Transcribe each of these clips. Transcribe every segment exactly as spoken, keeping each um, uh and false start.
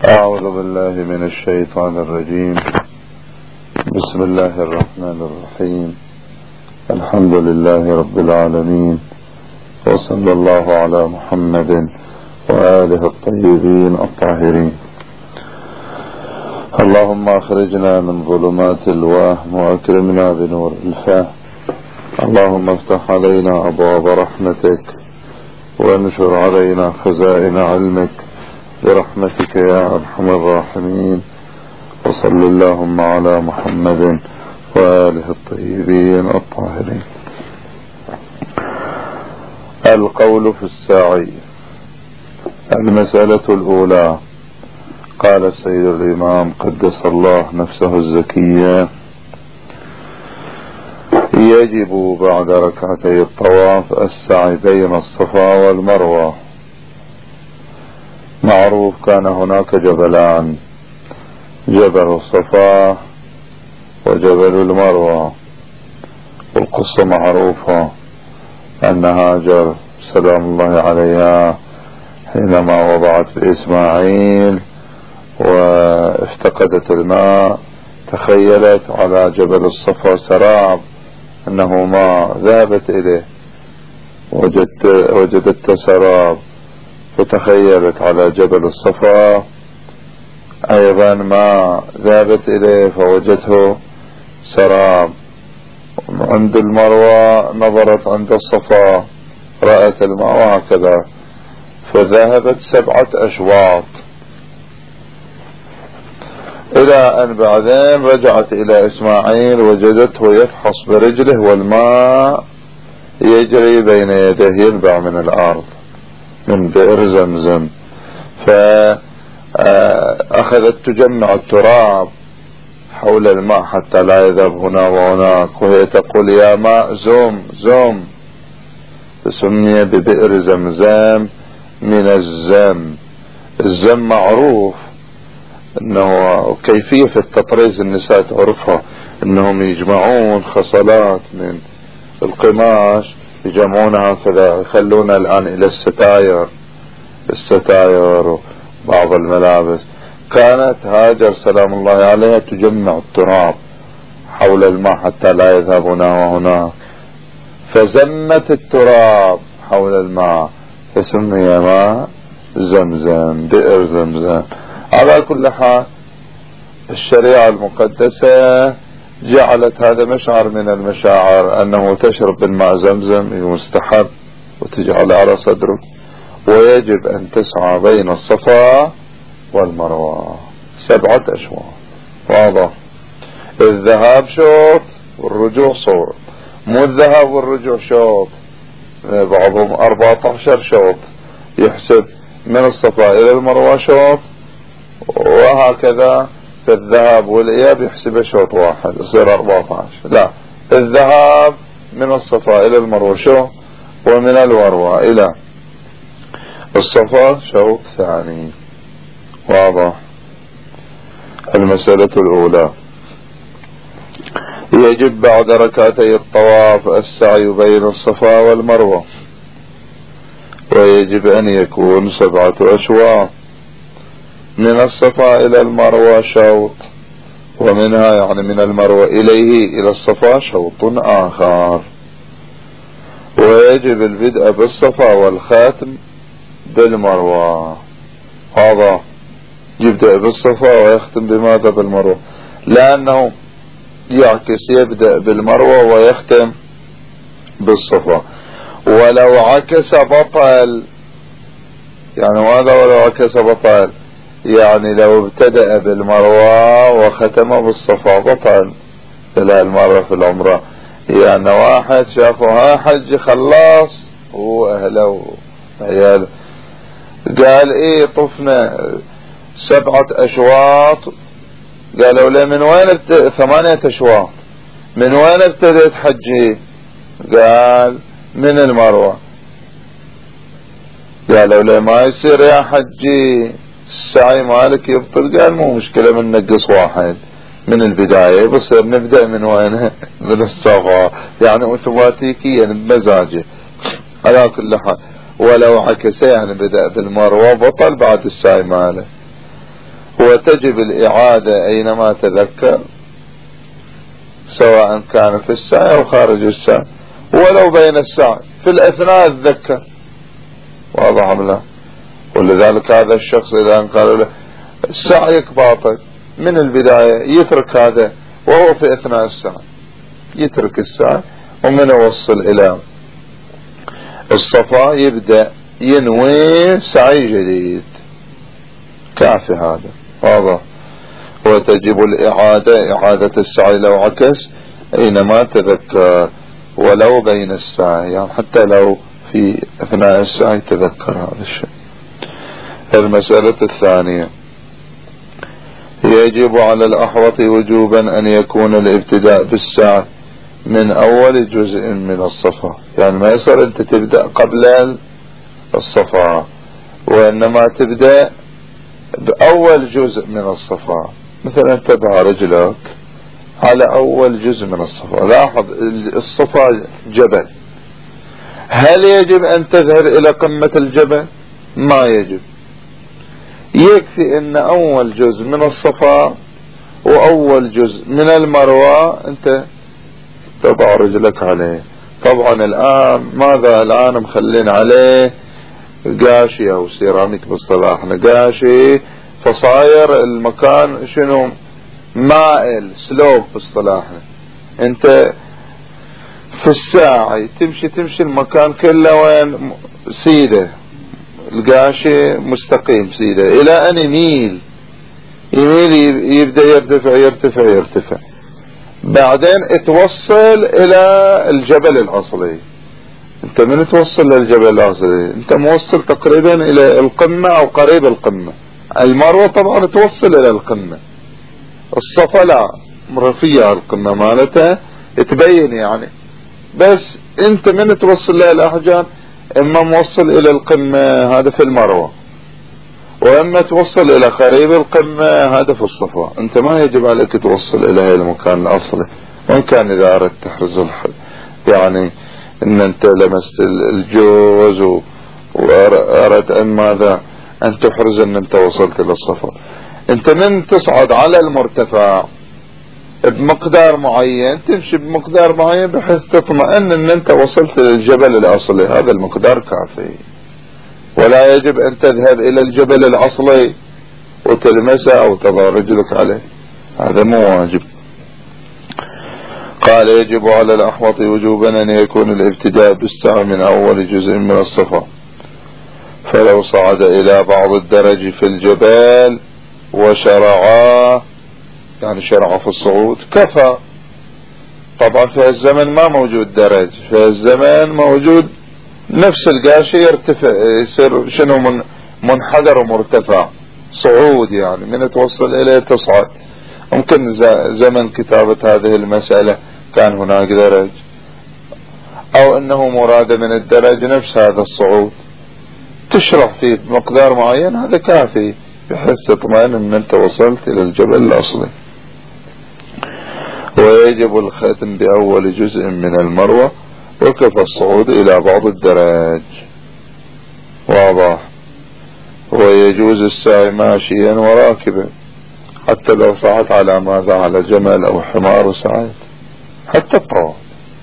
أعوذ بالله من الشيطان الرجيم. بسم الله الرحمن الرحيم. الحمد لله رب العالمين، وصلى الله على محمد وآله الطيبين الطاهرين. اللهم أخرجنا من ظلمات الوهم وأكرمنا بنور الفهم. اللهم افتح علينا أبواب رحمتك وانشر علينا خزائن علمك برحمتك يا أرحم الراحمين. وصل اللهم على محمد وآله الطيبين الطاهرين. القول في الساعي. المسألة الأولى، قال السيد الإمام قدس الله نفسه الزكية: يجب بعد ركعتي الطواف السعي بين الصفا والمروة. معروف كان هناك جبلان، جبل الصفا وجبل المروة، والقصة معروفة أن هاجر سلام الله عليها حينما وضعت في إسماعيل وافتقدت الماء تخيلت على جبل الصفا سراب أنه ما ذهبت إليه، وجدت وجدت سراب، فتخيلت على جبل الصفا أيضا ما ذهبت إليه فوجدته سراب. عند المروة نظرت عند الصفا رأت الماء، وهكذا فذهبت سبعة أشواط إلى أن بعدين رجعت إلى إسماعيل وجدته يفحص برجله والماء يجري بين يديه ينبع من الأرض من بئر زمزم. فأخذت تجمع التراب حول الماء حتى لا يذهب هنا وهناك، وهي تقول: يا ماء زم زم. فسمي ببئر زمزم من الزم. الزم معروف انه كيفية التطريز النساء تعرفها، انهم يجمعون خصلات من القماش يجمعونها هكذا يخلونها الآن إلى الستاير الستاير وبعض الملابس. كانت هاجر سلام الله عليها تجمع التراب حول الماء حتى لا يذهب هنا وهناك، فزمت التراب حول الماء فسمي ماء زمزم، بئر زمزم. على كل حال الشريعة المقدسة جعلت هذا مشعر من المشاعر أنه تشرب بالماء زمزم مستحب وتجعل على صدرك، ويجب أن تسعى بين الصفا والمروة سبعة أشواط. واضح؟ الذهاب شوط والرجوع صوت، مو الذهاب والرجوع شوط. بعضهم أربعة عشر شوط، يحسب من الصفا إلى المروة شوط، وهكذا في الذهاب والإياب يحسب شوط واحد يصير أربعة عشر. لا، الذهاب من الصفا إلى المروة شوط، ومن المروة إلى الصفا شوط ثاني. واضح؟ المسألة الأولى: يجب بعد ركعتي الطواف السعي بين الصفا والمروة، ويجب أن يكون سبعة أشواط. من الصفا إلى المروة شوط، ومنها يعني من المروة إليه إلى الصفا شوط آخر. ويجب البدء بالصفا والخاتم بالمروة. هذا يبدأ بالصفا ويختم بماذا؟ بالمروة، لأنه يعكس يبدأ بالمروة ويختم بالصفا. ولو عكس بطل، يعني ماذا ولو عكس بطل؟ يعني لو ابتدأ بالمروة وختم بالصفا بطل إلى المرة في العمرة. يعني واحد شافه ها حج خلاص هو أهله وعياله، قال إيه طفنا سبعة أشواط، قالوا له من وين ابتدأ؟ ثمانية أشواط. من وين ابتدأت حجي؟ قال من المروة. قالوا له ما يصير يا حجي السعي مالك يبطل. قال مو مشكلة، من نقص واحد من البداية بصير نبدأ من وين؟ من الصفا، يعني اوتوماتيكيا بمزاجه. على كل حال ولو عكس يعني بدأ بالمروة بطل بعد السعي ماله. وتجب الإعادة أينما تذكر، سواء كان في السعي أو خارج السعي، ولو بين السعي في الأثناء تذكر. واضح أم لا؟ ولذلك هذا الشخص إذا قالوا له سعيك باطل من البداية يترك هذا وهو في أثناء السعي، يترك السعي ومن يوصل إلى الصفا يبدأ ينوي سعي جديد، كافي هذا. واضح. وتجب الإعادة، إعادة السعي لو عكس أينما تذكر ولو بين السعي، يعني حتى لو في أثناء السعي تذكر هذا الشيء. المسألة الثانية: يجب على الأحوط وجوبا أن يكون الابتداء بالسعي من أول جزء من الصفا، يعني ما يصير أنت تبدأ قبل الصفا، وإنما تبدأ بأول جزء من الصفا. مثلا تضع رجلك على أول جزء من الصفا. لاحظ الصفا جبل، هل يجب أن تذهب إلى قمة الجبل؟ ما يجب، يكفي أن أول جزء من الصفا وأول جزء من المروة أنت تضع رجلك عليه. طبعا الآن ماذا الآن مخلين عليه قاشي أو سيراميك باصطلاحنا، قاشي، فصاير المكان شنو مائل، سلوب باصطلاحنا. انت في الساعة تمشي تمشي المكان كله وين سيدة، القاشي مستقيم سيدة، الى ان يميل يميل يبدأ يرتفع يرتفع يرتفع، بعدين توصل الى الجبل الاصلي. انت من توصل للجبل الاصلي انت موصل تقريبا الى القمة او قريب القمة. المروة طبعا توصل الى القمة، الصفا لا، رفيع القمة مالتها تبين يعني، بس انت من توصل لها الاحجار اما موصل الى القمة هذا في المروة، واما توصل الى قريب القمة هذا في الصفا. انت ما يجب عليك توصل الى المكان الاصلي، وان كان اذا اردت تحرز الحل يعني ان انت لمست الجوز واردت ان ماذا ان تحرز ان انت وصلت الى الصفا. انت من تصعد على المرتفع بمقدار معين تمشي بمقدار معين بحيث تطمئن ان انت وصلت للجبل الاصلي، هذا المقدار كافي. ولا يجب ان تذهب الى الجبل الاصلي وتلمسه او تضع رجلك عليه، هذا مو واجب. قال: يجب على الأحوط وجوبا أن يكون الابتداء بالسعي من أول جزء من الصفا، فلو صعد إلى بعض الدرج في الجبال وشرعا، يعني شرع في الصعود، كفى. طبعا في الزمن ما موجود درج، في الزمن موجود نفس القاشي يرتفع يصير شنو من منحدر ومرتفع، صعود يعني من توصل إليه تصعد. ممكن زمن كتابة هذه المسألة كان هناك درج، او انه مراد من الدرج نفس هذا الصعود، تشرح فيه بمقدار معين، هذا كافي بحيث تطمئن ان انت وصلت الى الجبل الاصلي. ويجب الختم باول جزء من المروة، وكفى الصعود الى بعض الدرج. واضح. ويجوز السعي ماشيا وراكبا، حتى لو صعدت على ماذا على جمل او حمار وسعيت، حتى الطواف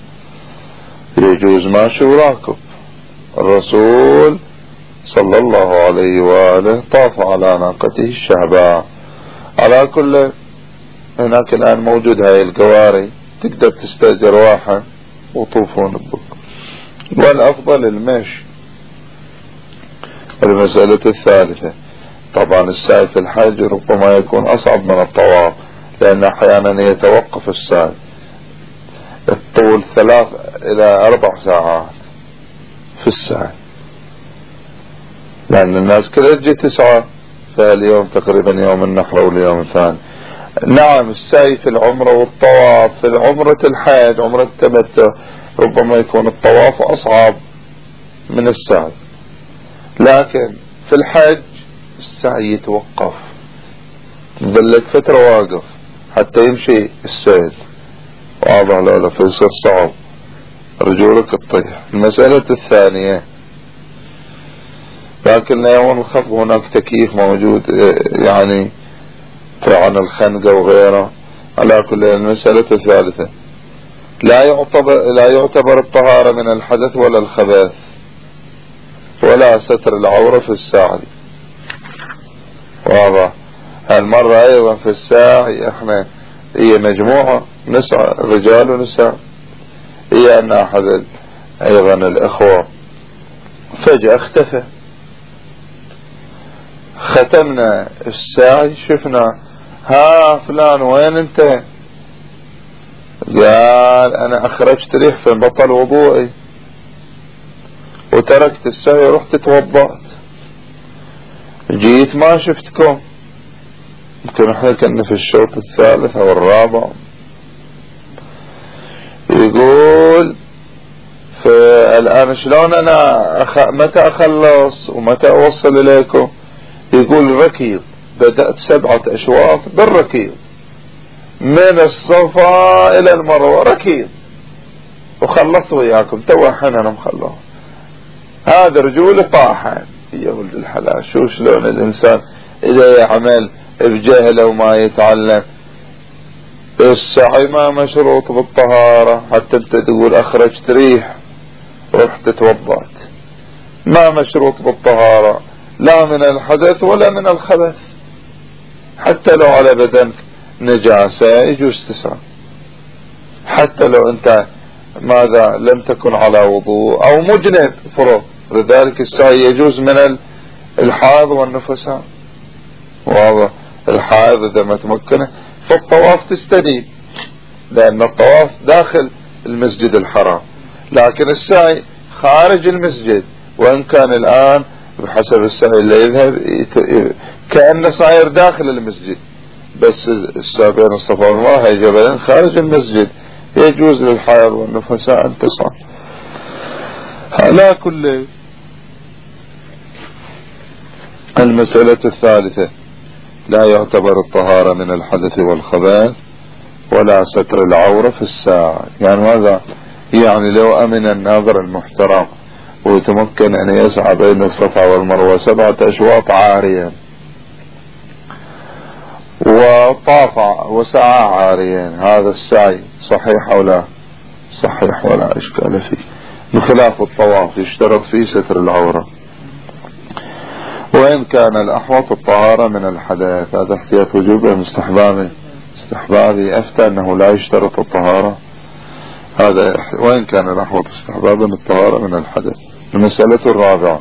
يجوز ماشي وراكب. الرسول صلى الله عليه وآله طاف على ناقته الشهباء. على كل هناك الآن موجود هاي القواري، تقدر تستأجر واحد وطوفون بك، والأفضل المشي. المسألة الثالثة: طبعا السعي في الحج ربما يكون أصعب من الطواف، لأن أحيانا يتوقف السعي الطول ثلاث إلى أربع ساعات في السعي، لأن الناس كلها تجي تسعى، فاليوم تقريبا يوم النحر واليوم الثاني. نعم السعي في العمرة والطواف، في العمرة الحج عمرة التمتع ربما يكون الطواف أصعب من السعي، لكن في الحج السعي يتوقف، تظلك فترة واقف حتى يمشي السيل. واضح لولا فيصير صعب، رجولك تطيح. المسألة الثانية: لكن يوم الخفض هناك تكييف موجود، يعني عن الخنقة وغيره. على كل المسألة الثالثة لا يعتبر لا يعتبر الطهارة من الحدث ولا الخبث ولا ستر العورة في الساعي. واضح. هالمرة ايضا في الساعي احنا هي مجموعة نساء رجال ونساء، هي ان احد ايضا الاخوة فجأة اختفى، ختمنا الساعي شفنا ها فلان وين انت؟ قال انا اخرجت ريح في بطل وضوئي وتركت الساعي ورحت توضأت، جيت ما شفتكم. يمكن احنا كنا في الشوط الثالث او الرابع. يقول فالان شلون انا أخ... متى اخلص ومتى اوصل اليكم؟ يقول ركيض، بدأت سبعة اشواط بالركيض من الصفا الى المروة ركيض، وخلصت وياكم تو الحين انا مخلص. هذا رجول طاحن يا ولد الحلال. شو شلون الانسان اذا يعمل بجهله وما يتعلم. السعي ما مشروط بالطهارة، حتى انت تقول اخرجت ريح ورحت توضأت، ما مشروط بالطهارة لا من الحدث ولا من الخبث. حتى لو على بدنك نجاسة يجوز تسعى، حتى لو انت ماذا لم تكن على وضوء او مجنب فرض، لذلك السعي يجوز من الحائض والنفساء. واضح. الحائض اذا ما تمكنه فالطواف تستدين، لان الطواف داخل المسجد الحرام، لكن السعي خارج المسجد. وان كان الان بحسب السعي اللي يذهب كأنه صاير داخل المسجد، بس السعي بين الصفا والمروة هي جبلين خارج المسجد، يجوز للحائض والنفساء ان تصعد. على كل المسألة الثالثة لا يعتبر الطهارة من الحدث والخبث ولا ستر العورة في الساعة. يعني ماذا يعني؟ لو أمن الناظر المحترم ويتمكن أن يسعى بين الصفا والمروة سبعة أشواط عاريا وطاف وسعى عاريا، هذا السعي صحيح أو لا؟ صحيح ولا إشكال فيه، بخلاف الطواف يشترط فيه ستر العورة. وإن كان الأحوط الطهارة من الحدث، هذا احتياط وجوبه مستحبابه استحبابي أفتى أنه لا يشترط الطهارة، هذا وإن كان الأحوط استحبابا الطهارة من الحدث. المسألة الرابعة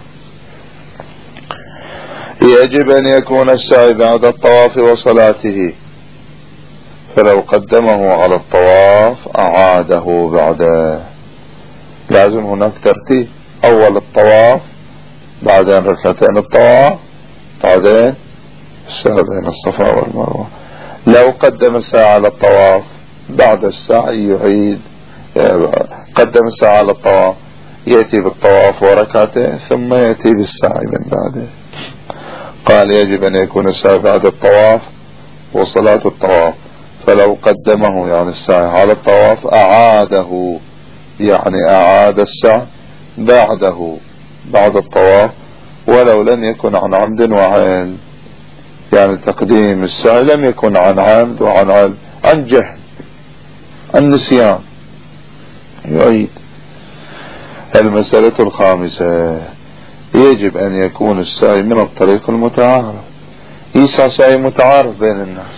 يجب أن يكون السعي بعد الطواف وصلاته، فلو قدمه على الطواف أعاده بعده. لازم هناك ترتيب، أول الطواف بعدين ركعتين الطواف بعدين السعي بين الصفا والمروة. لو قدم الساعة على الطواف بعد السعي يعيد، قدم الساعة على الطواف يأتي بالطواف وركعته ثم يأتي بالسعي من بعده. قال يجب أن يكون السعي بعد الطواف وصلاة الطواف، فلو قدمه يعني السعي على الطواف أعاده، يعني أعاد السعي بعده بعد الطواف، ولو لم يكن عن عمد وعين. يعني تقديم السعي لم يكن عن عمد وعن علم، عن جهل عن نسيان يعيد. المسألة الخامسة يجب أن يكون السعي من الطريق المتعارف. يسعى سعي متعارف بين الناس،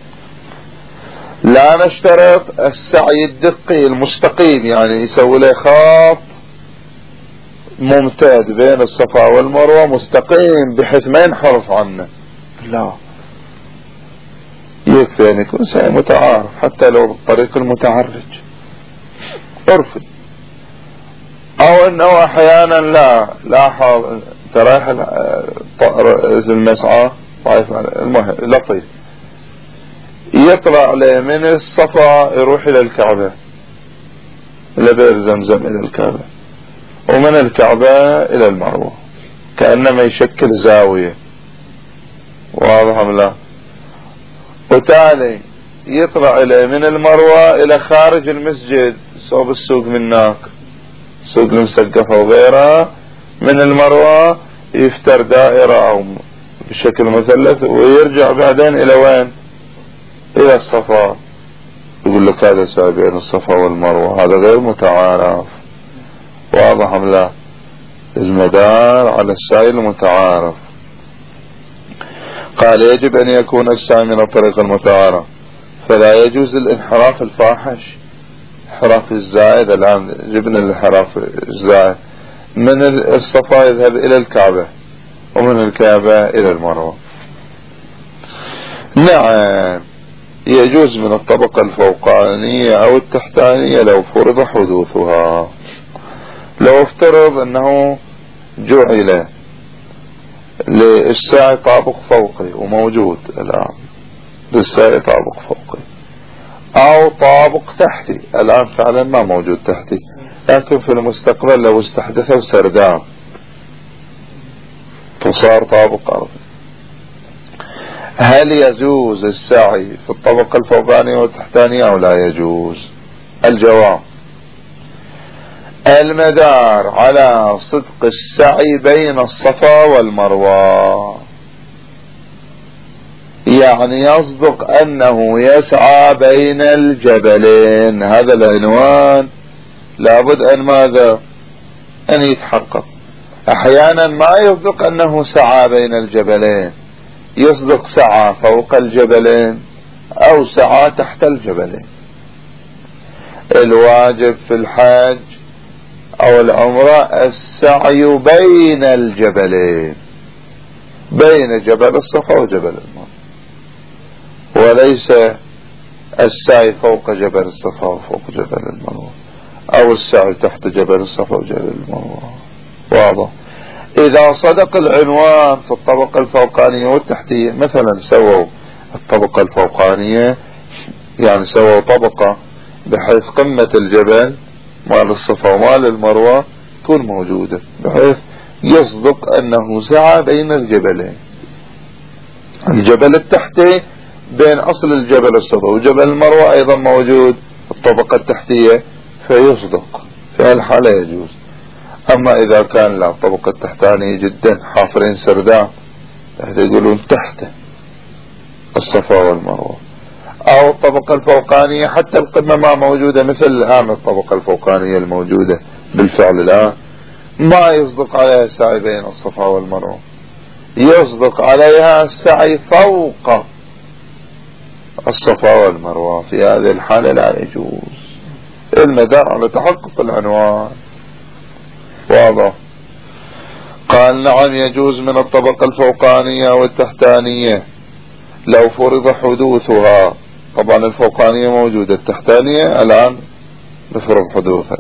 لا نشترط السعي الدقي المستقيم، يعني يسوي له خط ممتد بين الصفا والمروة مستقيم بحيث ما ينحرف عنه، لا، يكفي أن يكون سعي متعارف حتى لو بالطريق المتعرج عرفي. او انه احيانا لا لاحظ ترايح المسعى طائف المهم لطيف يطلع له من الصفا يروح الى الكعبة، الى بئر زمزم الى الكعبة، ومن الكعبة الى المروة، كأنما يشكل زاوية. واضح ام لا؟ وتالي يطلع اليه من المروة الى خارج المسجد صوب السوق مناك، سوق المسقفة وغيرها، من المروة يفتر دائرة او بشكل مثلث ويرجع بعدين الى وين؟ إلى الصفا، يقول لك هذا سعي بين الصفا والمروة، هذا غير متعارف. واضح أم لا؟ المدار على السعي المتعارف. قال يجب أن يكون السعي من الطريق المتعارف، فلا يجوز الانحراف الفاحش، انحراف الزائد. الآن جبنا الانحراف الزائد من الصفا يذهب إلى الكعبة، ومن الكعبة إلى المروة. نعم يجوز من الطبقة الفوقانية أو التحتانية لو فرض حدوثها. لو افترض أنه جعل للسعي طابق فوقي وموجود الآن، للسعي طابق فوقي، أو طابق تحتي، الآن فعلا ما موجود تحتي، لكن في المستقبل لو استحدثوا سرداب فصار طابق أرضي، هل يجوز السعي في الطبقة الفوقانية والتحتانية أو لا يجوز؟ الجواب: المدار على صدق السعي بين الصفا والمروة، يعني يصدق أنه يسعى بين الجبلين. هذا العنوان لابد أن ماذا؟ أن يتحقق. أحيانا ما يصدق أنه سعى بين الجبلين، يصدق سعى فوق الجبلين أو سعى تحت الجبلين. الواجب في الحج أو العمرة السعي بين الجبلين، بين جبل الصفا وجبل المروة، وليس السعي فوق جبل الصفا وفوق جبل المروة، أو السعي تحت جبل الصفا وجبل المروة. واضح؟ إذا صدق العنوان في الطبقة الفوقانية والتحتية، مثلا سووا الطبقة الفوقانية يعني سووا طبقة بحيث قمة الجبل مال الصفا ومال المروة تكون موجودة، بحيث يصدق أنه سعى بين الجبلين. الجبل التحتي بين أصل الجبل الصفا وجبل المروة أيضا موجود الطبقة التحتية، فيصدق، في هالحالة يجوز. أما إذا كان لا، الطبقة التحتانية جدا حافرين سرداب، يقولون تحت الصفا والمروة، أو الطبقة الفوقانية حتى القمة ما موجودة، مثل الآن الطبقة الفوقانية الموجودة بالفعل الآن ما يصدق عليها السعي بين الصفا والمروة، يصدق عليها السعي فوق الصفا والمروة. في هذه الحالة لا يجوز، المدار على تحقق العنوان. واضح؟ قال نعم يجوز من الطبقة الفوقانية والتحتانية لو فرض حدوثها. طبعا الفوقانية موجودة، التحتانية الآن بفرض حدوثها،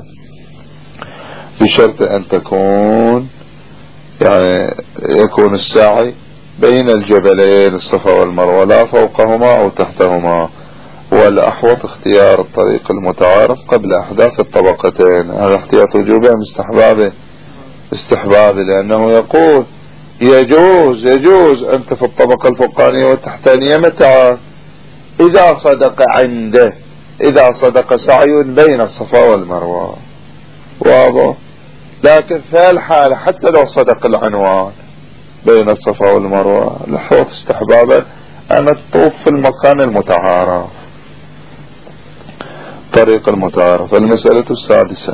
بشرط أن تكون يعني يكون السعي بين الجبلين الصفا والمروة، لا فوقهما أو تحتهما. والأحوط اختيار الطريق المتعارف قبل أحداث الطبقتين. هذا احتياط وجوبي أم استحبابي؟ استحبابي، لأنه يقول يجوز يجوز أنت في الطبقة الفوقانية والتحتانية متى؟ إذا صدق عنده، إذا صدق سعي بين الصفا والمروة. واضح؟ لكن في الحالة حتى لو صدق العنوان بين الصفا والمروة، الأحوط استحبابا أن تطوف في المكان المتعارف، طريق المتعارف. المسألة السادسة: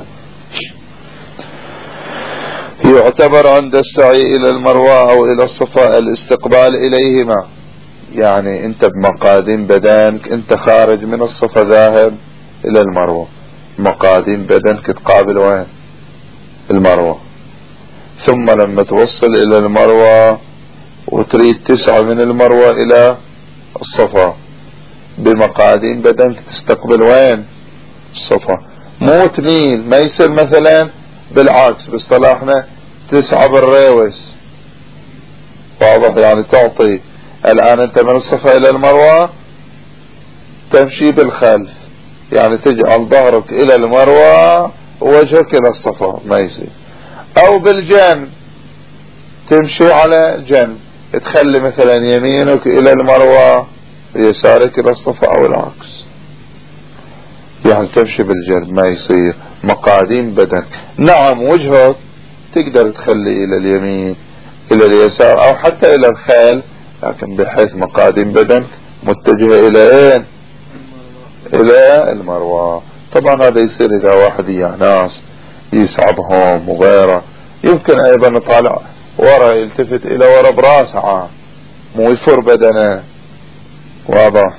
يعتبر عند السعي إلى المروة أو إلى الصفا الاستقبال إليهما، يعني أنت بمقادم بدنك، أنت خارج من الصفا ذاهب إلى المروة، مقادم بدنك تقابل وين؟ المروة. ثم لما توصل إلى المروة وتريد تسعى من المروة إلى الصفا، بمقادم بدنك تستقبل وين؟ الصفا. مو تميل، ما يصير مثلا بالعكس باصطلاحنا تسعى بالريوس. واضح؟ يعني تعطي الآن أنت من الصفا إلى المروة تمشي بالخلف، يعني تجعل ظهرك إلى المروة ووجهك إلى الصفا، ما يصير. أو بالجنب تمشي على جنب، تخلي مثلا يمينك إلى المروة يسارك إلى الصفا أو العكس، يعني تمشي بالجنب، ما يصير. مقاديم بدن. نعم وجهك تقدر تخلي إلى اليمين إلى اليسار أو حتى إلى الخلف، لكن بحيث مقاديم بدن متجهة إلى إيه؟ إلى المروة. طبعا هذا يصير إذا واحد يا ناس يصعدهم وغيره، يمكن أيضا يطالع ورا، يلتفت إلى ورا براسه، مو يفر بدنه. واضح.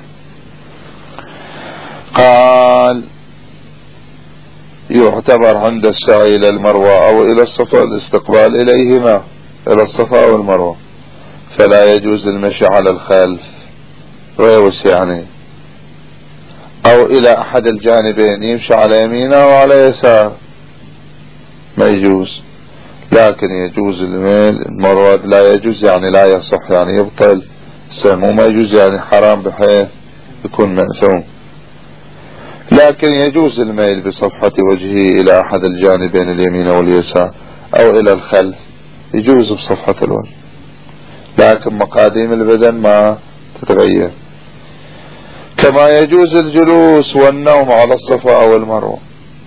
قال يعتبر عند السعي إلى المروة أو إلى الصفا الاستقبال إليهما، إلى الصفا والمروة، فلا يجوز المشي على الخلف ويوس يعني، أو إلى أحد الجانبين، يمشي على يمينه وعلى يسار، ما يجوز. لكن يجوز الميل المروة، لا يجوز يعني لا يصح، يعني يبطل سمو، ما يجوز يعني حرام بحيث يكون مأثوم. لكن يجوز الميل بصفحة وجهه إلى أحد الجانبين اليمين واليسار أو إلى الخلف، يجوز بصفحة الوجه، لكن مقاديم البدن ما تتغير. كما يجوز الجلوس والنوم على الصفا أو المروة،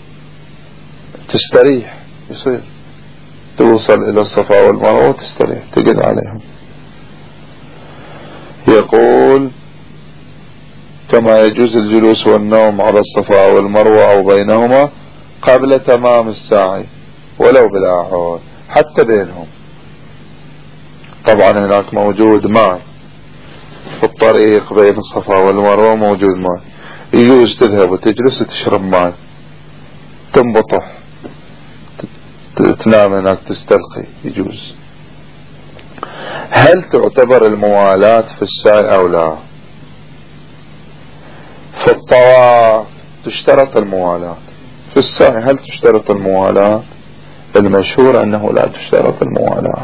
تستريح، يصير توصل إلى الصفا والمروة تستريح، تقعد عليهم. يقول كما يجوز الجلوس والنوم على الصفا والمروة أو بينهما قبل تمام السعي ولو بلا عود، حتى بينهم. طبعا هناك موجود ماء في الطريق بين الصفا والمروة، موجود ماء، يجوز تذهب وتجلس وتشرب ماء، تنبطح، تنام هناك تستلقي، يجوز. هل تعتبر الموالاة في السعي أو لا؟ في الطواف تشترط الموالاة، في السعي هل تشترط الموالاة؟ المشهور أنه لا تشترط الموالاة.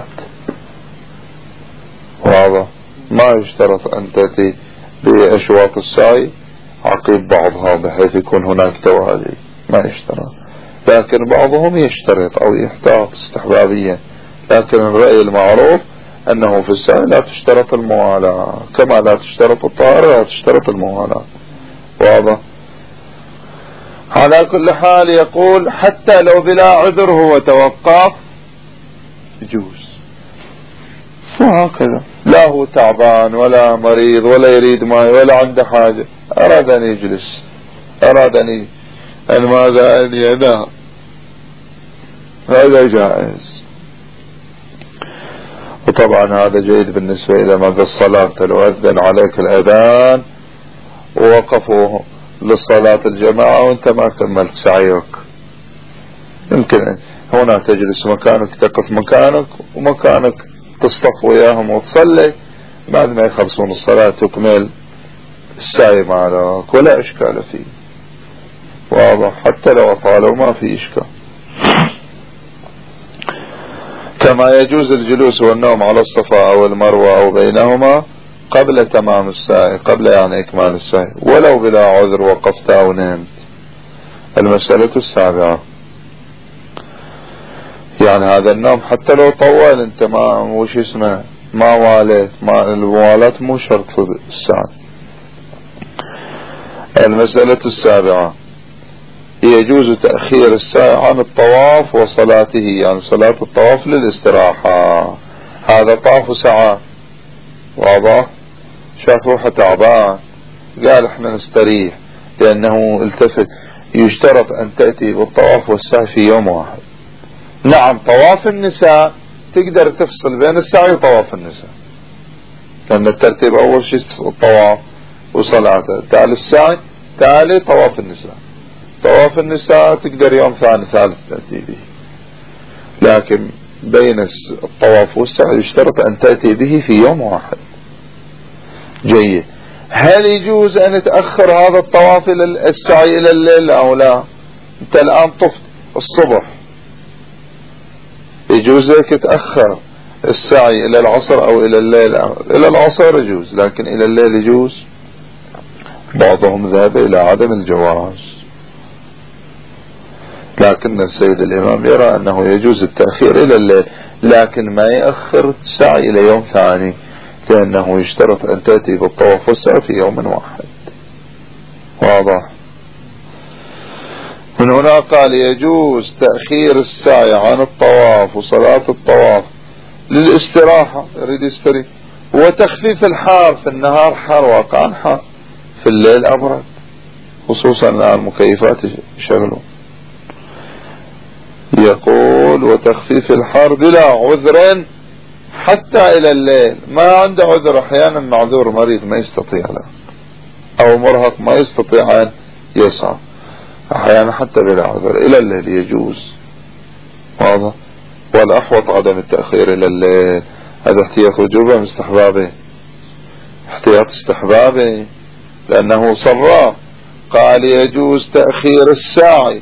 واضح. ما يشترط أن تأتي بأشواط السعي عقيب بعضها بحيث يكون هناك توالي، ما يشترط. لكن بعضهم يشترط أو يحتاط استحبابيا، لكن الرأي المعروف أنه في السعي لا تشترط الموالاة، كما لا تشترط الطهارة لا تشترط الموالاة. واضح. على كل حال يقول حتى لو بلا عذر هو توقف يجوز، وهكذا لا هو تعبان ولا مريض ولا يريد ماء ولا عنده حاجة، أراد أن يجلس، أراد أن أن ماذا أن ينام، هذا جائز. وطبعا هذا جيد بالنسبة إلى ماذا الصلاة، لو أذن عليك الأذان ووقفوا للصلاة الجماعة وانت ما كملت سعيك، يمكن هنا تجلس مكانك، تقف مكانك ومكانك تصطف وياهم وتصلي، بعد ما يخلصون الصلاة تكمل السعي معك ولا إشكال فيه. واضح. حتى لو أطالوا ما في إشكال. كما يجوز الجلوس والنوم على الصفا أو المروة أو بينهما قبل تمام السعي، قبل يعني إكمال السعي، ولو بلا عذر وقفت أو نمت. المسألة السابعة، يعني هذا النوم حتى لو طول انت ما وش اسمه ما واليت، ما الموالاة مو شرط في السعي. المسألة السابعة، يجوز تأخير السعي عن الطواف وصلاته، يعني صلاة الطواف للاستراحة. هذا طاف وسعى، واضح، شاف روحه تعبان قال احنا نستريح، لأنه التفت. يشترط أن تأتي بالطواف والسعي في يوم واحد. نعم طواف النساء تقدر تفصل بين السعي وطواف النساء، لأن الترتيب أول شيء الطواف وصلاته، تالي السعي، تالي طواف النساء. طواف النساء تقدر يوم ثاني ثالث تأتي به، لكن بين الطواف والسعي يشترط أن تأتي به في يوم واحد. جيد. هل يجوز أن تأخر هذا الطواف إلى السعي إلى الليل أو لا؟ أنت الآن طفت الصبح، يجوز لك تأخر السعي إلى العصر أو إلى الليل. أو إلى العصر يجوز، لكن إلى الليل يجوز. بعضهم ذهب إلى عدم الجواز، لكن السيد الإمام يرى أنه يجوز التأخير إلى الليل، لكن ما يأخر السعي إلى يوم ثاني، لأنه يشترط أن تأتي بالطواف والسعي في يوم واحد. واضح. من هنا قال يجوز تأخير السعي عن الطواف وصلاة الطواف للاستراحة، يريد يستريح، وتخفيف الحار، في النهار حار واقعا حار، في الليل أبرد. خصوصا الآن المكيفات يشغلون. يقول وتخفيف الحر بلا عذر حتى إلى الليل. ما عنده عذر، أحيانا معذور مريض ما يستطيع له، أو مرهق ما يستطيع أن يسعى، أحيانا حتى بلا عذر إلى الليل يجوز. واضح. والأحوط عدم التأخير إلى الليل. هذا احتياط وجوبه مستحبابه، احتياط استحبابه، لأنه صراه قال يجوز تأخير الساعي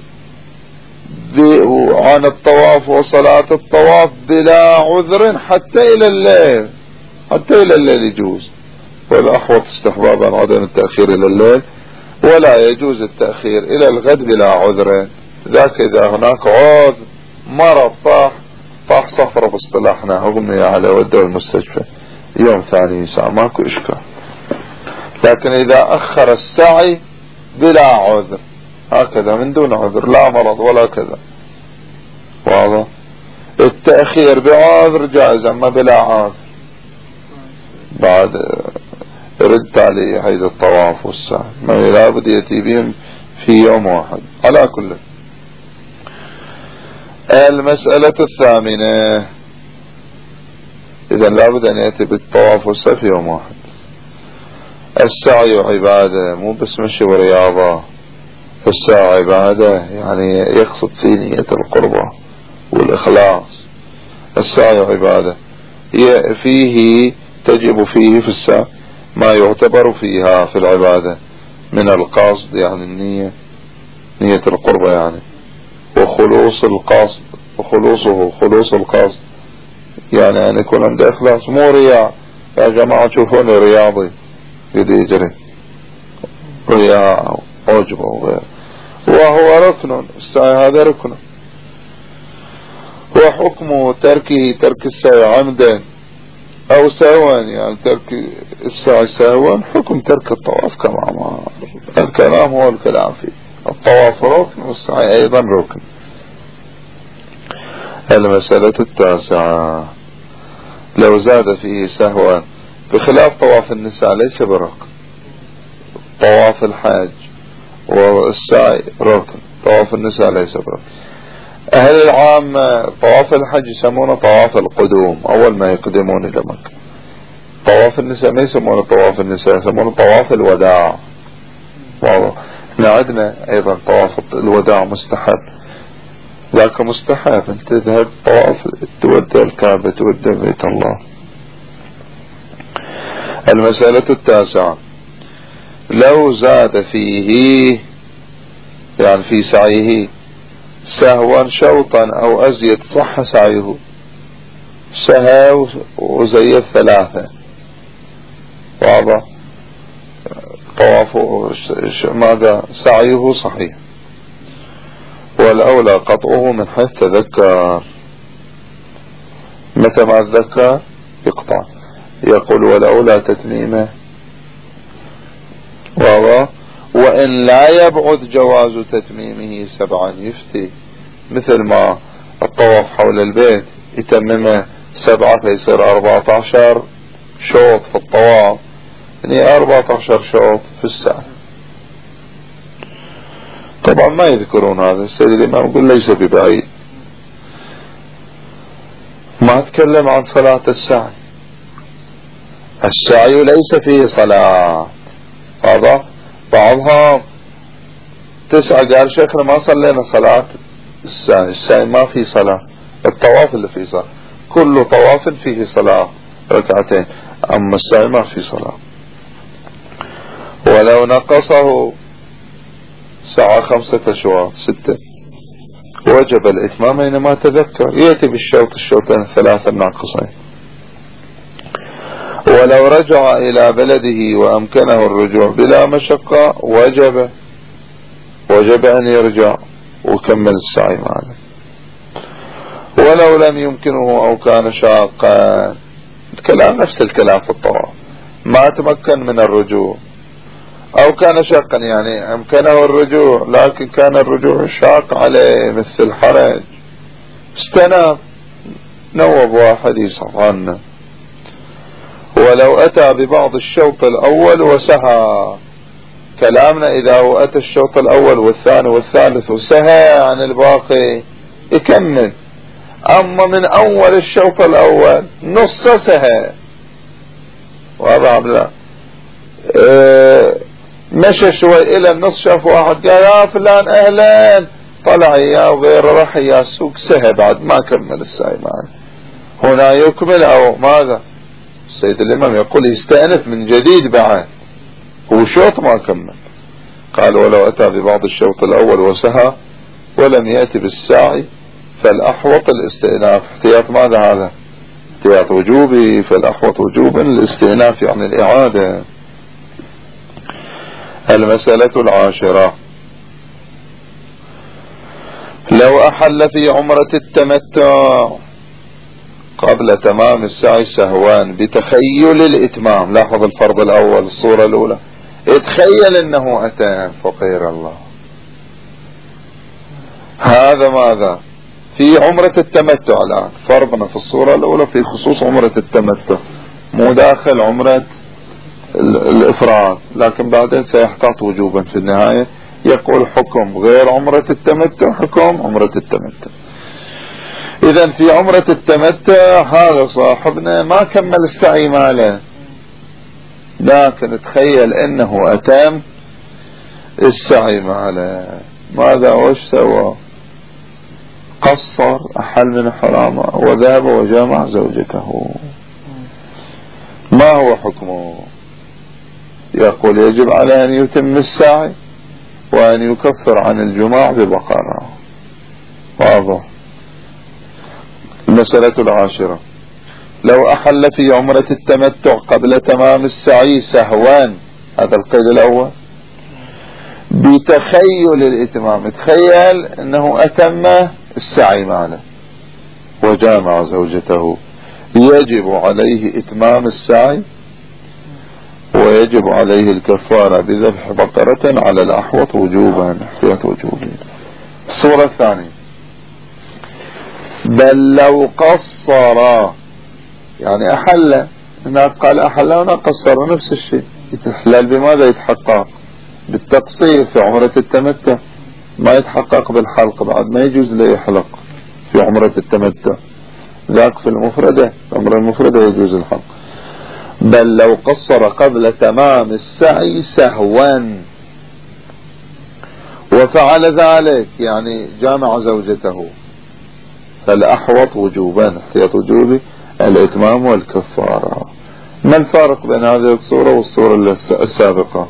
عن الطواف وصلاة الطواف بلا عذر حتى إلى الليل، حتى إلى الليل يجوز. والأحوط استحبابا عدم التأخير إلى الليل، ولا يجوز التأخير إلى الغد بلا عذر. ذاك إذا هناك عذر، مرض، طاح طاح صفرة باصطلاحنا، أغمي على وده المستشفى، يوم ثاني يسعى ماكو إشكال. لكن إذا أخر السعي بلا عذر هكذا من دون عذر، لا مرض ولا كذا، واضح. التأخير بعذر جائز، أما بلا عذر بعد رد عليه هيدا الطواف والسعي، ما لابد يأتي بهم في يوم واحد. على كل. المسألة الثامنة، إذا لابد أن يأتي بالطواف والسعي في يوم واحد. السعي عبادة، مو بس مشي ورياضة. السعي عبادة يعني يقصد فيه نية القربة والإخلاص. السعي عبادة فيه تجب فيه في السعي ما يعتبر فيها في العبادة من القصد، يعني النية، نية القربة يعني، وخلوص القصد، وخلوصه خلوص القصد، يعني أن يكون عنده إخلاص، مو رياء. يا جماعة شوفوني رياضي يدي يجري رياء أو عجبه وغيره، وهو ركن. السعي هذا ركن. وحكم تركه ترك السعي عمدا أو سهوا، يعني ترك السعي سهوا حكم ترك الطواف، كما ما الكلام هو الكلام فيه. الطواف ركن والسعي أيضا ركن. المسألة التاسعة، لو زاد فيه سهوا بخلاف طواف النساء ليس بركن. طواف الحاج والسعي ركن، طواف النساء ليس بركن. أهل العام طواف الحج يسمونه طواف القدوم، أول ما يقدمون إلى مكة. طواف النساء ما يسمونه طواف النساء، يسمونه طواف الوداع. واضح. احنا عندنا أيضا طواف الوداع مستحب، ذاك مستحب أن تذهب طواف تودى الكعبة تودى بيت الله. المسألة التاسعة، لو زاد فيه يعني في سعيه سهوا شوطا أو أزيد صح سعيه، سهى وزيد ثلاثة، واضح. طوافه ماذا سعيه صحيح، والأولى قطعه من حيث تذكر، متى ما تذكر يقطع. يقول والأولى تتميمه، واضح. وإن لا يبعد جواز تتميمه سبعا يفتي، مثل ما الطواف حول البيت يتممه سبعة فيصير أربعة عشر شوط في الطواف، يعني أربعة عشر شوط في الساعة. طبعا ما يذكرون هذا. السيد الإمام يقول ليس ببعيد. ما أتكلم عن صلاة السعي. السعي ليس فيه صلاة، واضح. بعضهم تسعة قال شيخنا ما صلينا صلاة السعي. السعي ما فيه صلاة، الطواف اللي فيه صلاة، كل طواف فيه صلاة ركعتين، أما السعي ما فيه صلاة. ولو نقصه ساعة خمسة أشواط ستة وجب الإتمام حينما تذكر، يأتي بالشوط الشوطين الثلاثة الناقصين. ولو رجع إلى بلده وأمكنه الرجوع بلا مشقة وجب وجب أن يرجع وكمل السعي معنا. ولو لم يمكنه أو كان شاقا، الكلام نفس الكلام في الطواف، ما تمكن من الرجوع أو كان شاقا، يعني أمكنه الرجوع لكن كان الرجوع شاق عليه مثل الحرج، استناب نوب واحد يصف عنه. ولو أتى ببعض الشوط الأول وسهى، كلامنا إذا هو أتى الشوط الأول والثاني والثالث وسهى عن الباقي يكمل. أما من أول الشوط الأول نص سهى واضح لا اه مشى شوي إلى النص شاف واحد قال يا فلان أهلا طلع إياه وغيره راح إياه السوق سهى بعد ما كمل السعي معه. هنا يكمل أو ماذا؟ السيد الإمام يقول يستأنف من جديد بعد هو شوط ما كمل. قال ولو أتى ببعض الشوط الأول وسهى ولم يأتي بالسعي فالأحوط الاستئناف. احتياط ماذا هذا؟ احتياط وجوبي. فالأحوط وجوبا الاستئناف يعني الإعادة. المسألة العاشرة لو أحل في عمرة التمتع قبل تمام السعي سهوان بتخيل الإتمام. لاحظ الفرض الأول الصورة الأولى اتخيل أنه أتى فقير الله. هذا ماذا؟ في عمرة التمتع الآن فرضنا في الصورة الأولى في خصوص عمرة التمتع مو داخل عمرة الإفراد، لكن بعدين سيحتاط وجوبا في النهاية يقول حكم غير عمرة التمتع حكم عمرة التمتع. إذا في عمرة التمتع هذا صاحبنا ما كمل السعي ماله لكن تخيل انه اتم السعي ماله. ماذا وش سوى؟ قصر أحل من حرامه وذهب وجامع زوجته. ما هو حكمه؟ يقول يجب على أن يتم السعي وأن يكفر عن الجماع ببقرة. واضح. المسألة العاشرة لو أحل في عمرة التمتع قبل تمام السعي سهوان هذا القيد الأول بتخيل الإتمام تخيل أنه أتم السعي معنا وجامع زوجته يجب عليه إتمام السعي ويجب عليه الكفارة بذبح بقرة على الأحوط وجوبا احتياط وجوبا. الصورة الثانية بل لو قصر يعني أحل هناك قال أحل هنا قصر نفس الشيء. الإحلال بماذا يتحقق؟ بالتقصير. في عمرة التمتع ما يتحقق بالحلق بعد ما يجوز له يحلق في عمرة التمتع ذاك في المفردة العمرة المفردة يجوز الحلق. بل لو قصر قبل تمام السعي سهوا وفعل ذلك يعني جامع زوجته فالأحوط وجوبا احتياط وجوبي الإتمام والكفارة. ما الفارق بين هذه الصورة والصورة السابقة؟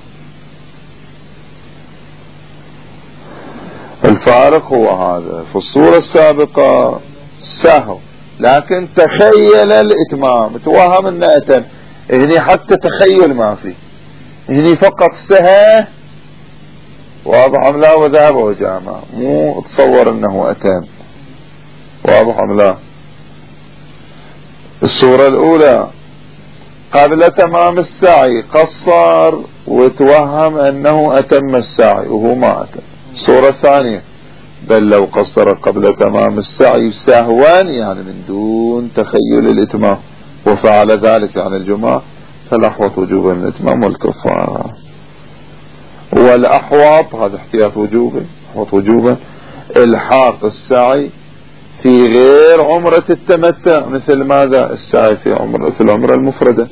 الفارق هو هذا. في الصورة السابقة سهو لكن تخيل الإتمام توهم انه أتم. هني حتى تخيل ما في هني فقط سهى واضح أم لا وذهب وجامع مو تصور انه أتم. واضح أم لا؟ الصورة الأولى قبل تمام السعي قصر وتوهم أنه أتم السعي وهو ما أتم. الصورة الثانية بل لو قصر قبل تمام السعي سهوا يعني من دون تخيل الإتمام وفعل ذلك عن الجماع فالأحوط وجوبا الإتمام والكفارة. والأحوط هذا احتياط وجوبا أحوط وجوبا الحاق السعي في غير عمرة التمتع مثل ماذا؟ السعي في عمرة في العمرة المفردة.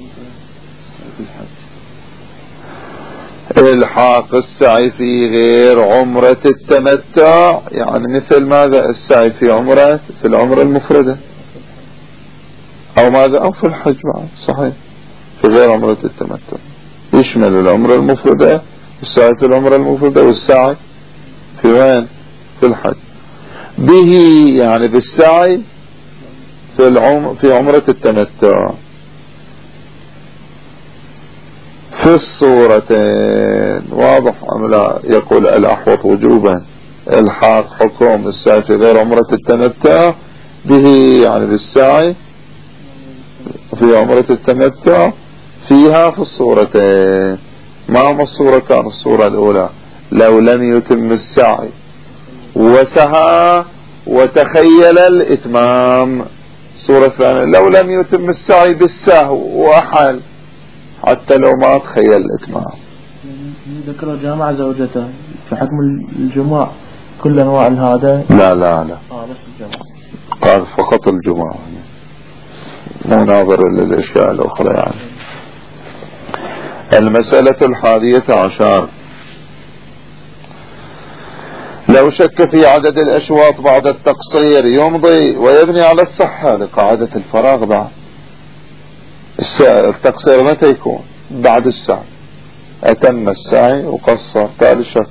الحاق السعي في غير عمرة التمتع يعني مثل ماذا؟ السعي في عمرة في العمرة المفردة او ماذا؟ او في الحج بعد صحيح في غير عمرة التمتع يشمل العمرة المفردة السعي في العمرة المفردة والسعي في وين؟ في الحج به يعني بالسعي في العمر في عمرة التمتع. في الصورتين واضح أم لا؟ يقول الأحوط وجوبا الحاق حكم السعي في غير عمرة التمتع به يعني بالسعي في عمرة التمتع فيها في الصورتين. ما هما الصورتان؟ الصورة الأولى لو لم يتم السعي وسهى وتخيل الإتمام. الصورة الثانية لو لم يتم السعي بالسهو وأحل حتى لو ما تخيل الإتمام. ذكر جامع زوجته في حكم الجماع كل أنواع هذا؟ لا لا لا آه بس الجماع. قال فقط الجماع، مو ناظر للأشياء الأخرى. يعني المسألة الحادية عشر، لو شك في عدد الأشواط بعد التقصير يمضي ويبني على الصحة لقاعدة الفراغ. بعد التقصير متى يكون؟ بعد السعي، أتم السعي وقصر، تالي شك،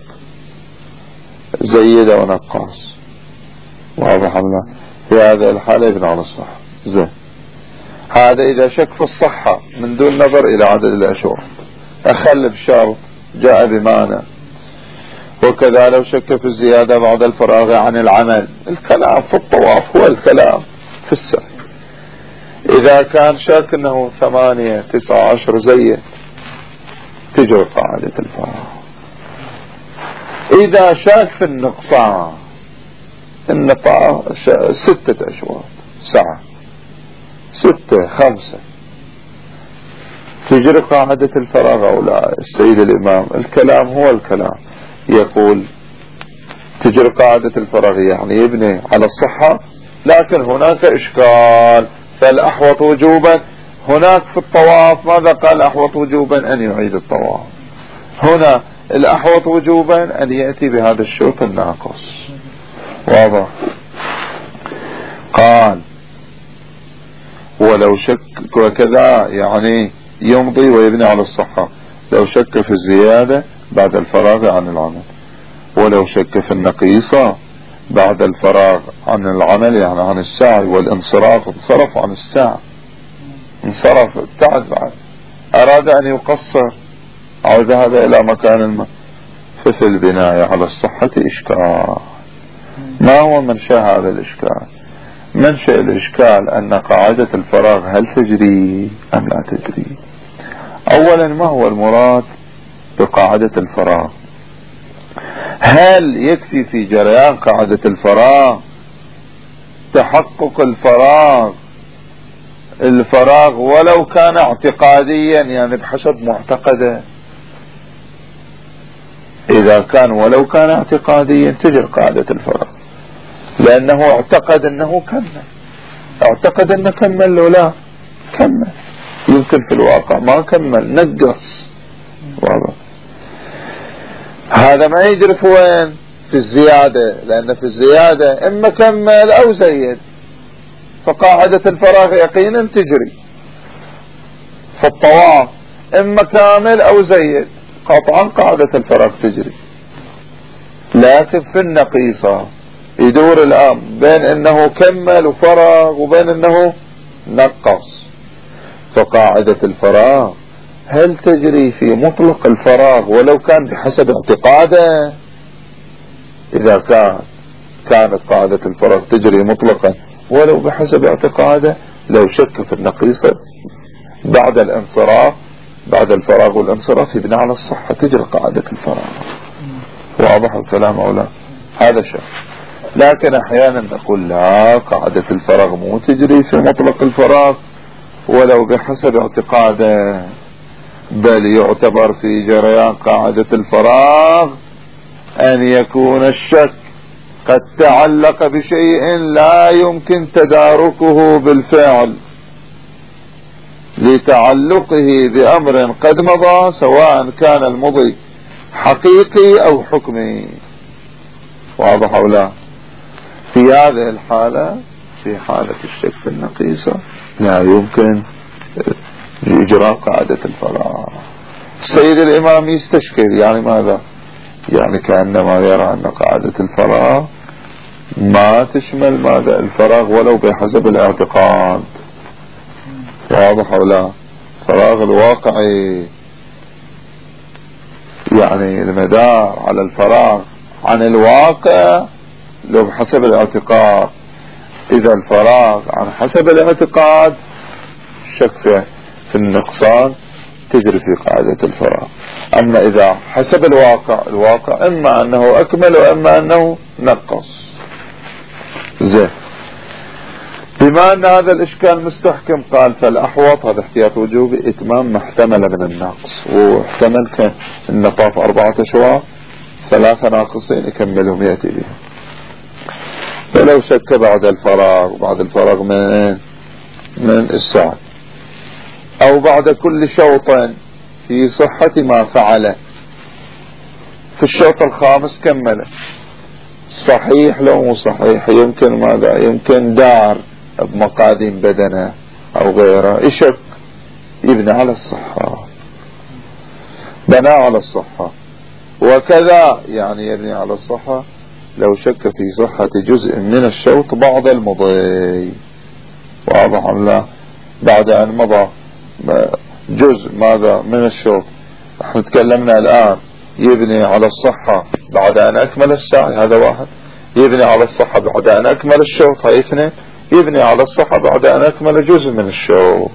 زيد ونقص. واضح لنا؟ في هذه الحالة يبني على الصحة. زين، هذا إذا شك في الصحة من دون نظر إلى عدد الأشواط، أخل بشرط جاء بمعنى. وكذا لو شك في الزيادة بعد الفراغ عن العمل، الكلام في الطواف هو الكلام في السعي. إذا كان شك أنه ثمانية تسعة عشر زيد، تجري قاعدة الفراغ. إذا شك في النقصان، النقاء ستة أشواط ساعة، ستة خمسة، تجري قاعدة الفراغ أو لا؟ السيد الإمام الكلام هو الكلام، يقول تجري قاعدة الفراغ يعني يبني على الصحة. لكن هناك إشكال، فالأحوط وجوبا هناك في الطواف ماذا قال؟ أحوط وجوبا أن يعيد الطواف. هنا الأحوط وجوبا أن يأتي بهذا الشوط الناقص. واضح؟ قال ولو شك، وكذا يعني يمضي ويبني على الصحة لو شك في الزيادة بعد الفراغ عن العمل، ولو شك في النقيصة بعد الفراغ عن العمل يعني عن السعي والانصراف، انصرف عن السعي، انصرف ابتعد بعد، أراد أن يقصر أو ذهب إلى مكان ما، ففي البناية على الصحة إشكال. ما هو منشأ هذا الإشكال؟ منشأ الإشكال أن قاعدة الفراغ هل تجري أم لا تجري؟ أولا ما هو المراد بقاعدة الفراغ؟ هل يكفي في جريان قاعدة الفراغ تحقق الفراغ الفراغ ولو كان اعتقاديا، يعني بحسب معتقده؟ إذا كان ولو كان اعتقاديا تجري قاعدة الفراغ، لأنه اعتقد أنه كمل، اعتقد أنه كمل لو لا كمل، يمكن في الواقع ما كمل نقص. واضح؟ هذا ما يجري في وين؟ في الزيادة، لأن في الزيادة إما كمل أو زيد، فقاعدة الفراغ يقينا تجري. في الطواف إما كامل أو زيد، قطعا قاعدة الفراغ تجري. لكن في النقيصة يدور الأمر بين أنه كمل وفراغ وبين أنه نقص، فقاعدة الفراغ هل تجري في مطلق الفراغ ولو كان بحسب اعتقاده؟ إذا كان كانت قاعدة الفراغ تجري مطلقا ولو بحسب اعتقاده، لو شك في النقيصة بعد الانصراف، بعد الفراغ والانصراف يبنى على الصحة، تجري قاعدة الفراغ. واضح الكلام أو لا؟ هذا شيء. لكن أحيانا نقول لا، قاعدة الفراغ مو تجري في مطلق الفراغ ولو بحسب اعتقاده، بل يعتبر في جريان قاعدة الفراغ أن يكون الشك قد تعلق بشيء لا يمكن تداركه بالفعل لتعلقه بأمر قد مضى، سواء كان المضي حقيقي أو حكمي. واضح أو لا؟ في هذه الحالة، في حالة الشك النقيصة، لا يمكن إجراء قاعدة الفراغ. السيد الإمام يستشكل، يعني ماذا؟ يعني كأنما يرى أن قاعدة الفراغ ما تشمل ماذا؟ الفراغ ولو بحسب الاعتقاد. واضح أو لا؟ الفراغ الواقعي يعني المدار على الفراغ عن الواقع لو بحسب الاعتقاد. إذا الفراغ عن حسب الاعتقاد شك في النقصان تجري في قاعدة الفراغ. أما إذا حسب الواقع، الواقع إما أنه أكمل وإما أنه نقص. زين، بما أن هذا الإشكال مستحكم قال فالأحوط هذا احتياط وجوبي إتمام ما احتمل من النقص، واحتمل كان النطاف أربعة أشواط ثلاثة ناقصين يكملهم يأتي بهم. فلو شك بعد الفراغ بعد الفراغ من من السعي أو بعد كل شوط في صحة ما فعله في الشوط الخامس كمله صحيح لو مو صحيح، يمكن ماذا يمكن دار بمقاديم بدنه أو غيره يشك يبني على الصحة، بنى على الصحة. وكذا يعني يبني على الصحة لو شك في صحة جزء من الشوط بعد المضي، واضح أم لا؟ بعد أن مضى جزء ماذا من الشوط، احنا تكلمنا الآن يبني على الصحة بعد أن أكمل السعي، هذا واحد. يبني على الصحة بعد أن أكمل الشوط، هاي اثنين. يبني على الصحة بعد أن أكمل جزء من الشوط.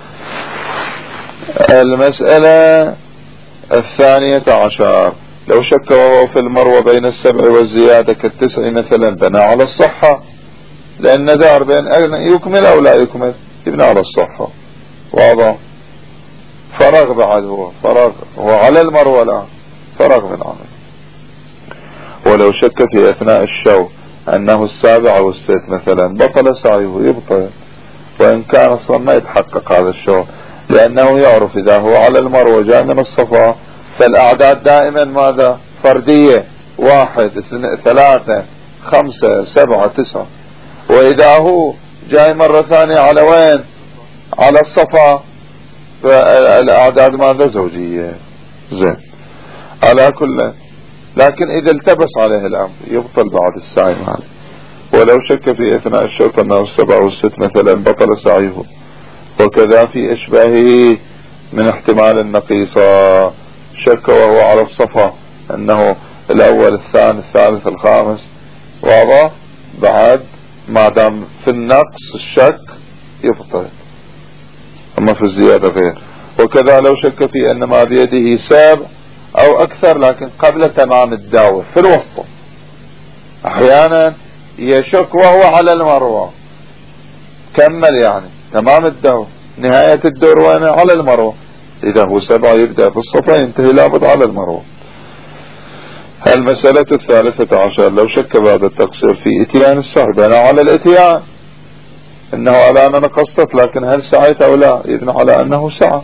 المسألة الثانية عشر لو شك وهو في المروة بين السبع والزيادة كالتسع مثلا بنى على الصحة، لأن دار بين يكمل أو لا يكمل يبنى على الصحة، واضح. فرغ بعد هو فرغ هو على المروة الآن فرغ من عمل. ولو شك في أثناء الشو أنه السابع أو الست مثلا بطل سعيه يبطل، وإن كان أصلا ما يتحقق هذا الشو، لأنه يعرف إذا هو على المروة جاء من الصفا فالأعداد دائما ماذا فردية، واحد اثنين ثلاثة خمسة سبعة تسعة، وإذا هو جاي مرة ثانية على وين على الصفا فالأعداد ماذا زوجية. زين على كل، لكن إذا التبس عليه الأمر يبطل بعد السعي معه. ولو شك في أثناء الشوط أنه السبع والست مثلا بطل سعيه. وكذا في إشباهه من احتمال النقيصة، شك وهو على الصفا أنه الأول الثاني الثالث الخامس، واضح. بعد ما دام في النقص الشك يبطل، أما في الزيادة غير. وكذا لو شك في أن ما بيده سابع أو أكثر لكن قبل تمام الدور في الوسط، أحيانا يشك وهو على المروة كمل يعني تمام الدور، نهاية الدور وين على المروة، إذا هو سبعة يبدأ في الصفا ينتهي لابد على المروة. المسألة الثالثة عشر لو شك بعد التقصير في اتيان السعي بنى على الاتيان، انه على أننا قصدت لكن هل سعيت او لا يبنى على انه سعى.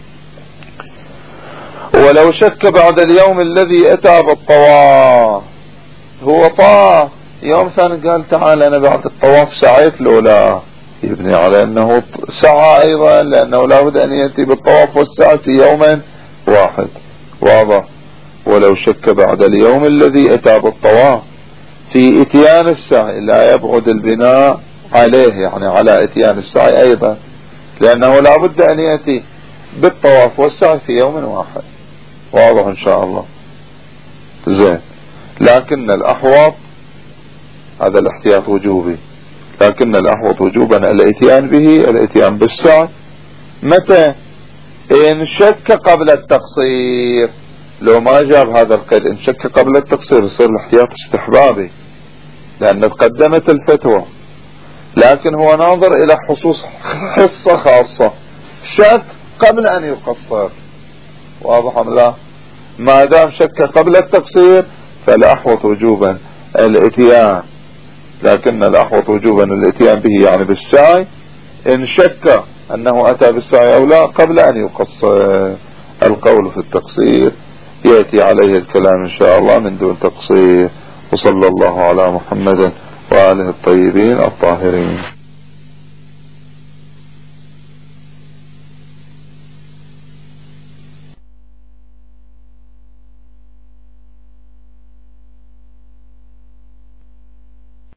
ولو شك بعد اليوم الذي اتى بالطواف، هو طاف يوم ثاني قال تعال انا بعد الطواف سعيت لو لا، يبني على انه سعى ايضا، لانه لا بد ان يأتي بالطواف والسعي في يوم واحد، واضح. ولو شك بعد اليوم الذي اتى بالطواف في اتيان السعي لا يبعد البناء عليه، يعني على اتيان السعي ايضا، لانه لا بد ان يأتي بالطواف والسعي في يوم واحد، واضح ان شاء الله. زين، لكن الاحوط هذا الاحتياط وجوبي، لكن الاحوط وجوبا الاتيان به الاتيان بالسعي. متى؟ ان شك قبل التقصير، لو ما جاب هذا القيد ان شك قبل التقصير يصير الاحتياط استحبابي، لان تقدمت الفتوى، لكن هو ناظر الى خصوص حصة خاصة، شك قبل ان يقصر، واضح ام لا؟ ما دام شك قبل التقصير فالاحوط وجوبا الاتيان، لكن الاحوط وجوبا الاتيان به يعني بالسعي، ان شك انه اتى بالسعي او لا قبل ان يقصر. القول في التقصير يأتي عليه الكلام ان شاء الله من دون تقصير. وصلى الله على محمد وآله الطيبين الطاهرين.